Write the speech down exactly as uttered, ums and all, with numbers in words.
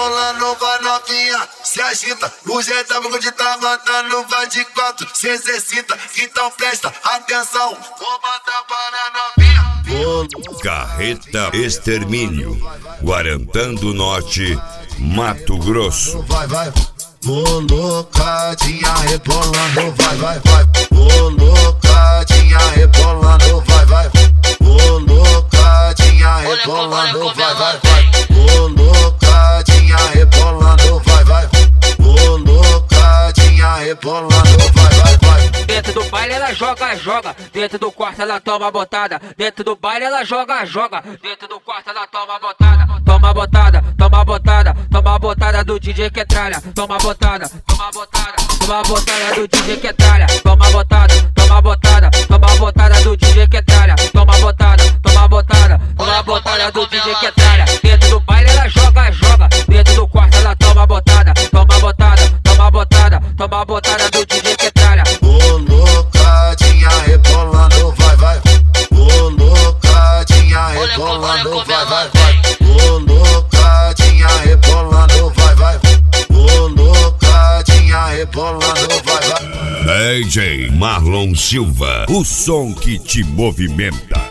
rebolando, vai novinha, se agita. O jeitão de tá mandando, vai de quatro, se exercita. Então presta atenção, vou botar para novinha. Carreta Extermínio, Guarantã do Norte, Mato Grosso. Vai, vai, colocadinha rebolando, vai, vai, vai. Colocadinha rebolando, vai, vai. Colocadinha rebolando, vai, vai, vai. Colocadinha rebolando, vai, vai. Colocadinha rebolando, vai, vai, vai. Dentro do baile ela joga, joga. Dentro do quarto ela toma botada. Dentro do baile ela joga, joga. Dentro do quarto ela toma botada. Toma botada, toma botada. Toma botada do D J que é tralha. Toma botada, toma botada. Toma botada do D J que é tralha. Toma botada, toma botada. Toma botada do D J que é tralha. Toma botada, toma botada. Toma botada do D J que é tralha. Dentro do baile ela joga, joga. Dentro do quarto ela toma botada. Toma botada, toma botada. Toma botada do D J que é tralha. Colocadinha rebolando, vai, vai. Colocadinha rebolando, vai, vai, vai. Colocadinha rebolando, vai, vai. Colocadinha rebolando, vai, vai. D J Marlon Silva, o som que te movimenta.